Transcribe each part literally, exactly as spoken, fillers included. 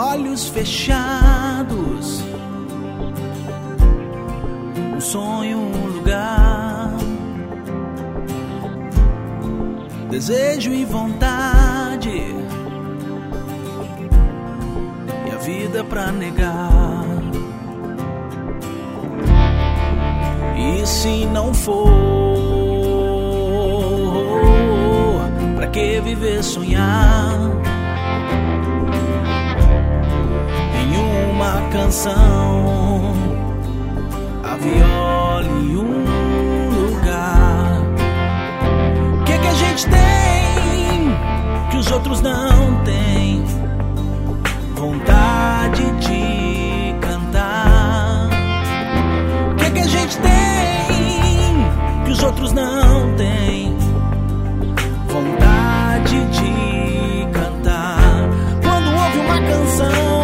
olhos fechados, um sonho, um lugar, desejo e vontade, e a vida pra negar. E se não for, pra que viver, sonhar em uma canção, a viola e um lugar? O que que a gente tem que os outros não têm? Vontade de cantar. O que que a gente tem que os outros não têm? Vontade de cantar. Quando ouve uma canção,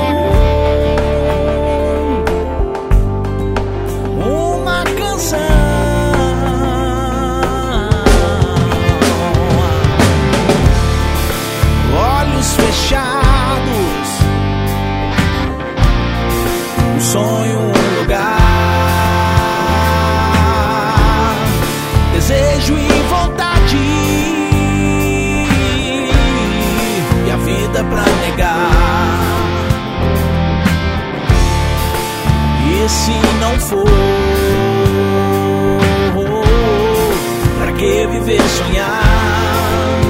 uma canção, olhos fechados, um sonho, um lugar, desejo e vontade, e a vida pra negar. E se não for, pra que viver, sonhar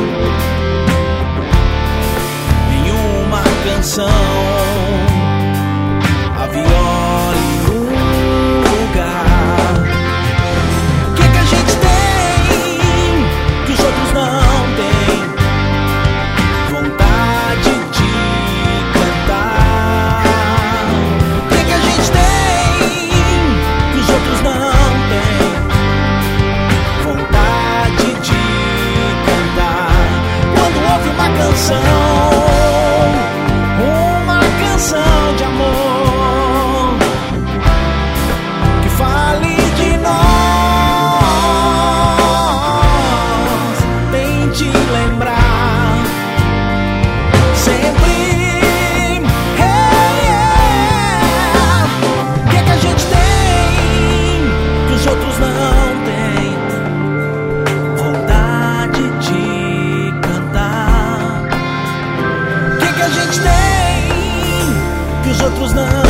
em uma canção, a viola e um lugar? O que que a gente tem que os outros não têm? Vontade de cantar. O que que a gente tem que os outros não têm? Vontade de cantar. Quando ouve uma canção, uma canção de amor, que fale de nós, tente lembrar sempre. Hey, yeah. O que que a gente tem que os outros não têm? Vontade de cantar. O que que a gente tem que os outros não